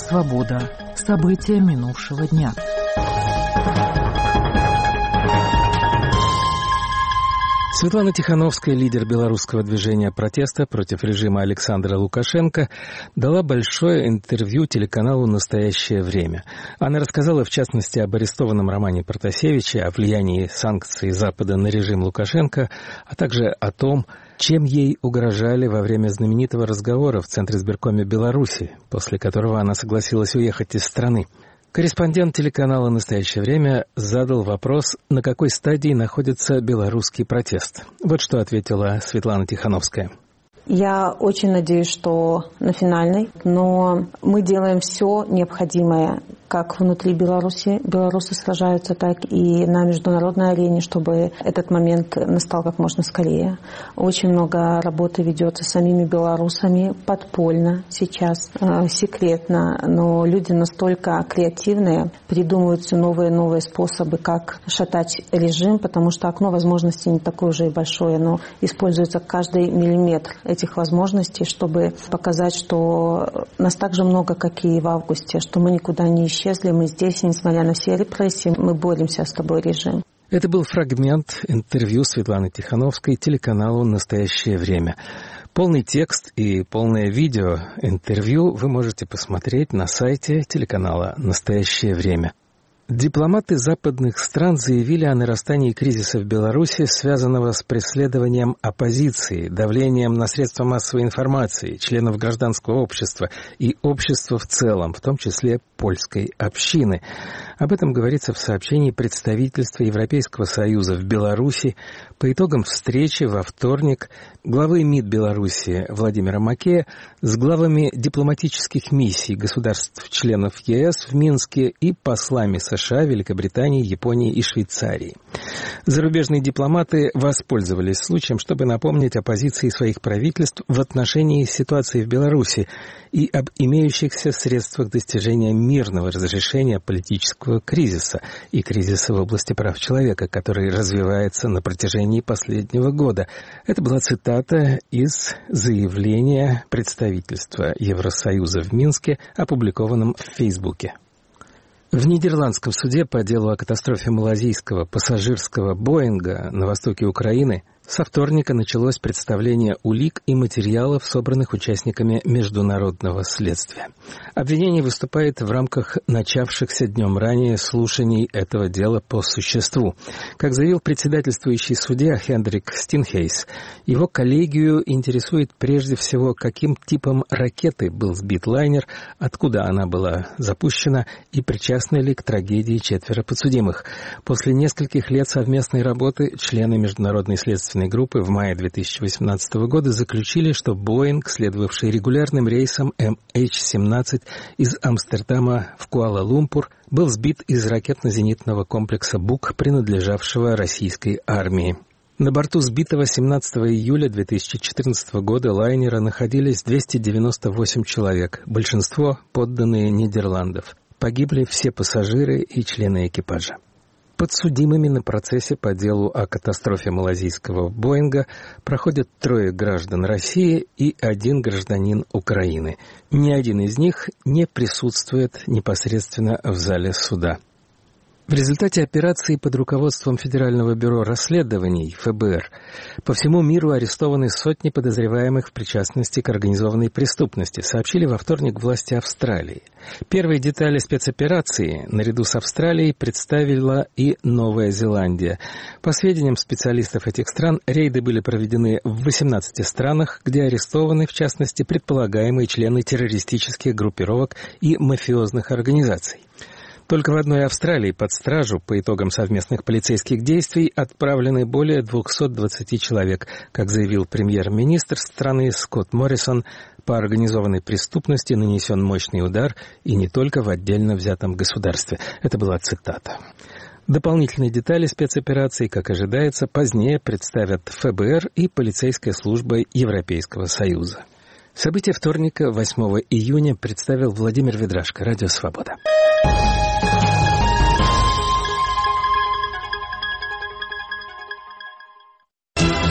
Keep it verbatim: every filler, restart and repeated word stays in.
Свобода. События минувшего дня. Светлана Тихановская, лидер белорусского движения протеста против режима Александра Лукашенко, дала большое интервью телеканалу «Настоящее время». Она рассказала, в частности, об арестованном Романе Протасевиче, о влиянии санкций Запада на режим Лукашенко, а также о том, чем ей угрожали во время знаменитого разговора в Центре избиркоме Беларуси, после которого она согласилась уехать из страны. Корреспондент телеканала «Настоящее время» задал вопрос, на какой стадии находится белорусский протест. Вот что ответила Светлана Тихановская. Я очень надеюсь, что на финальной, но мы делаем все необходимое, как внутри Беларуси, белорусы сражаются, так и на международной арене, чтобы этот момент настал как можно скорее. Очень много работы ведется самими белорусами, подпольно сейчас, э, секретно, но люди настолько креативные, придумывают все новые и новые способы, как шатать режим, потому что окно возможностей не такое уже и большое, но используется каждый миллиметр этих возможностей, чтобы показать, что нас так же много, как и в августе, что мы никуда не исчезли. Исчезли, мы здесь, и несмотря на все репрессии, мы боремся с тобой, режим. Это был фрагмент интервью Светланы Тихановской телеканалу «Настоящее время». Полный текст и полное видео интервью вы можете посмотреть на сайте телеканала «Настоящее время». Дипломаты западных стран заявили о нарастании кризиса в Беларуси, связанного с преследованием оппозиции, давлением на средства массовой информации, членов гражданского общества и общества в целом, в том числе польской общины. Об этом говорится в сообщении представительства Европейского Союза в Беларуси по итогам встречи во вторник главы МИД Беларуси Владимира Макея с главами дипломатических миссий государств-членов ЕС в Минске и послами США, Великобритании, Японии и Швейцарии. Зарубежные дипломаты воспользовались случаем, чтобы напомнить о позиции своих правительств в отношении ситуации в Беларуси и об имеющихся средствах достижения мирного разрешения политического кризиса и кризиса в области прав человека, который развивается на протяжении последнего года. Это была цитата из заявления представительства Евросоюза в Минске, опубликованном в Фейсбуке. В нидерландском суде по делу о катастрофе малайзийского пассажирского «Боинга» на востоке Украины со вторника началось представление улик и материалов, собранных участниками международного следствия. Обвинение выступает в рамках начавшихся днем ранее слушаний этого дела по существу. Как заявил председательствующий судья Хендрик Стинхейс, его коллегию интересует прежде всего, каким типом ракеты был сбит лайнер, откуда она была запущена и причастны ли к трагедии четверо подсудимых. После нескольких лет совместной работы члены международной следственной группы в мае две тысячи восемнадцатого года заключили, что «Боинг», следовавший регулярным рейсом эм эйч семнадцать из Амстердама в Куала-Лумпур, был сбит из ракетно-зенитного комплекса «Бук», принадлежавшего российской армии. На борту сбитого семнадцатого июля две тысячи четырнадцатого года лайнера находились двести девяносто восемь человек, большинство подданные Нидерландов. Погибли все пассажиры и члены экипажа. Подсудимыми на процессе по делу о катастрофе малайзийского «Боинга» проходят трое граждан России и один гражданин Украины. Ни один из них не присутствует непосредственно в зале суда. В результате операции под руководством Федерального бюро расследований эф бэ эр по всему миру арестованы сотни подозреваемых в причастности к организованной преступности, сообщили во вторник власти Австралии. Первые детали спецоперации наряду с Австралией представила и Новая Зеландия. По сведениям специалистов этих стран, рейды были проведены в восемнадцати странах, где арестованы, в частности, предполагаемые члены террористических группировок и мафиозных организаций. Только в одной Австралии под стражу по итогам совместных полицейских действий отправлены более двухсот двадцати человек, как заявил премьер-министр страны Скотт Моррисон. По организованной преступности нанесен мощный удар, и не только в отдельно взятом государстве. Это была цитата. Дополнительные детали спецоперации, как ожидается, позднее представят эф бэ эр и полицейская служба Европейского Союза. События вторника, восьмого июня, представил Владимир Ведрашко, Радио Свобода.